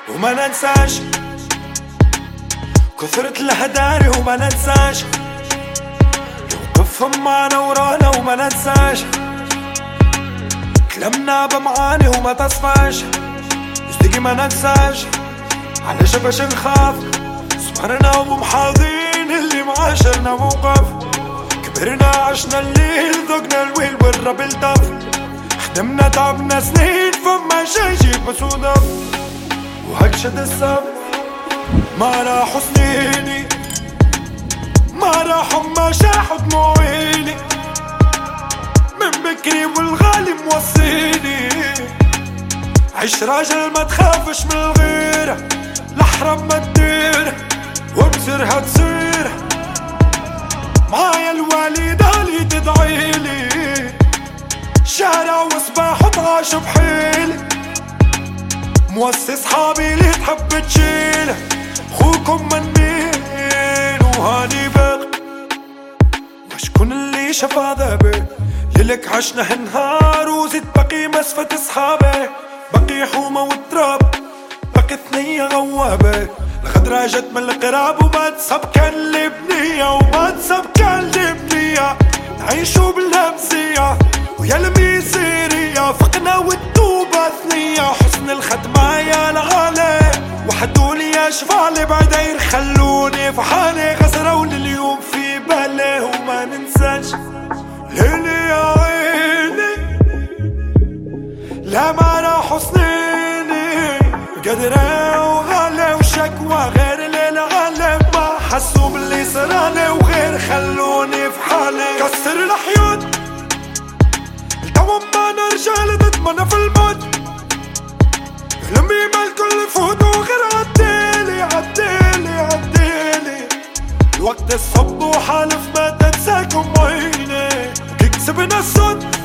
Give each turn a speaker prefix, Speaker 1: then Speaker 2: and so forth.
Speaker 1: وما ننساش كثرة الهداري وما ننساش يوقفهم معنا ورانا وما ننساش كلامنا بمعاني وما تصفاش يصدقي ما ننساش علاش باش نخاف صبرنا ومحاضين اللي معاشرنا موقف كبرنا عشنا الليل ذقنا الويل والرب الطف خدمنا تعبنا سنين فما شي يجيب بصدف وهك شد الصف ما راحوا سنيني ما راحوا ما شاحوا دموعيني من بكري والغالي موصيني عيش راجل ما تخافش من الغيرة الحرام ما تدير وبزرها تصير معايا الوالدة اللي تدعيلي شارع وصباح وطعاش بحيلي موسي صحابي اللي تحب تشيله خوكم منين وهاني باقي وشكون اللي شاف عذابي ليلك عشنا هالنهار وزيد باقي مسفة صحابي باقي حومة والتراب باقي ثنية غوابة الغدرة جت من القراب وما تصب كان لبنية وما تصب كان لبنية نعيشو بالهمزية ويا الميسيرية فقنا والتوبة ثنية حسن الخدمة يا الغالي وحدوني يا شفالي بعدين خلوني في حالي غسروني اليوم في بالي وما ننساش ليلي يا عيني لا ما راحوا سنيني قدرة وغالي وشكوى غير للعالم ما حسوا باللي صرالي وغير خلوني في حالي كسر الحيوط التوم ما نرجع لتضمن في الموت لمي ما الكل فوت وغير عديلي عديلي عديلي الوقت الصب وحالف ما تنساكم عيني كي كسبنا الصوت